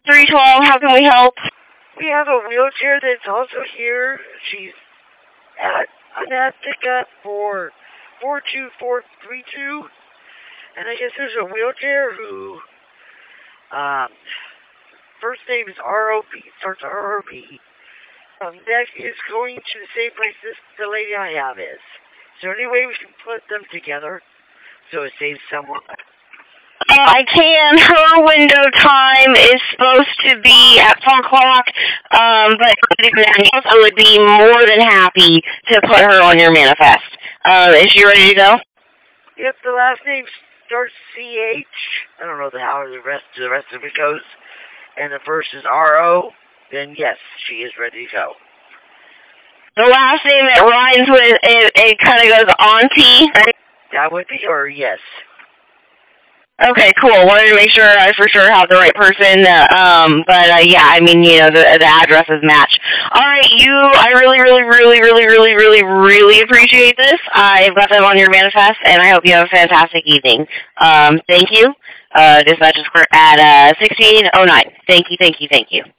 312, how can we help? We have a wheelchair that's also here. She's at pickup for 42432. And I guess there's a wheelchair who, first name is R-O-P, starts R-O-P. That is going to the same place the lady I have is. Is there any way we can put them together so it saves someone? I can. Her window time is supposed to be at 4 o'clock, but I would be more than happy to put her on your manifest. Is she ready to go? If the last name starts C-H, I don't know how the rest of it goes, and the first is R-O, then yes, she is ready to go. The last name that rhymes with it kind of goes auntie, right? That would be her, yes. Okay, cool. Wanted to make sure I for sure have the right person. But yeah, I mean, you know, the addresses match. All right, I really appreciate this. I've got them on your manifest, and I hope you have a fantastic evening. Thank you. Dispatch is at 1609. Thank you.